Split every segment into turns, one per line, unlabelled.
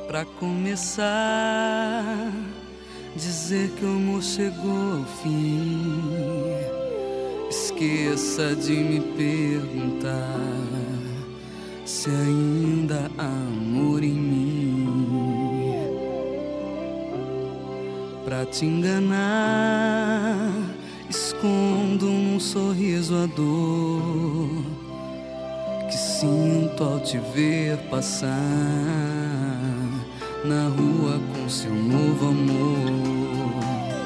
Pra começar, dizer que o amor chegou ao fim. Esqueça de me perguntar se ainda há amor em mim. Pra te enganar, escondo num sorriso a dor que sinto ao te ver passar na rua com seu novo amor.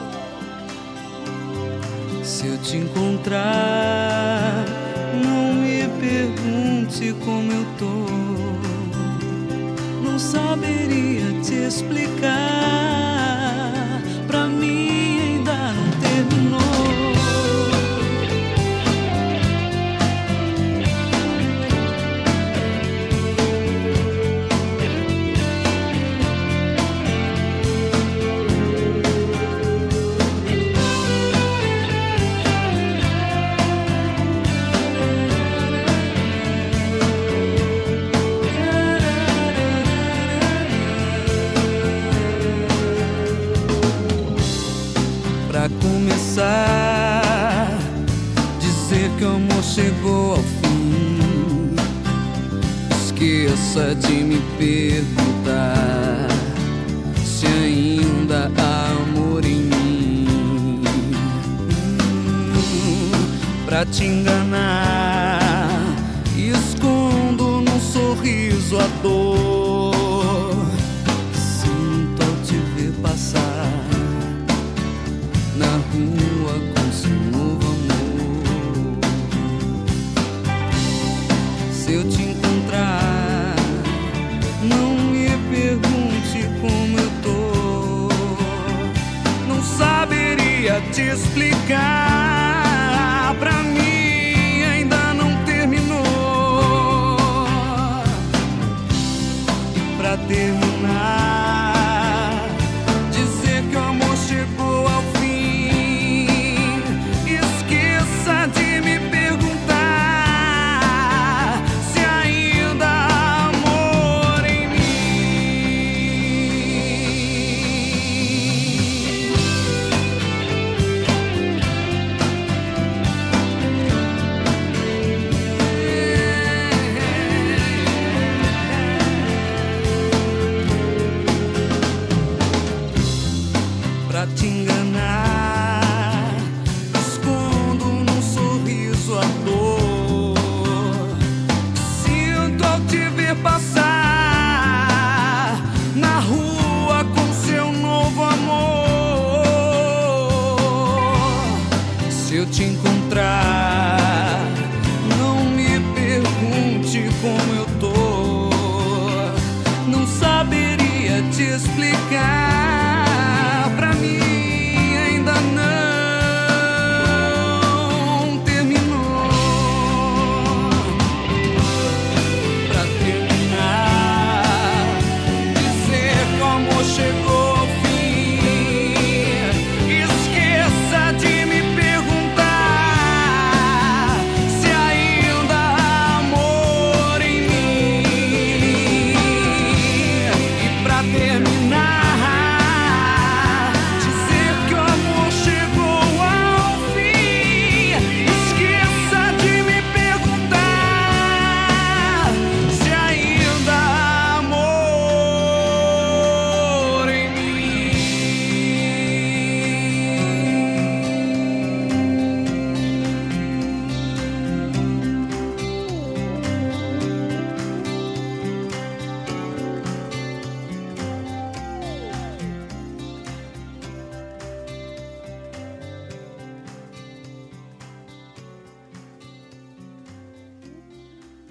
Se eu te encontrar, não me pergunte como eu tô. Não saberia te explicar. Pra mim ainda não terminou. Pra começar, dizer que o amor chegou ao fim. Esqueça de me perguntar se ainda há amor em mim. Pra te enganar, escondo num sorriso a dor que sinto ao te ver passar na rua com seu novo amor. Se eu te encontrar, não me pergunte como eu tô. Não saberia te explicar.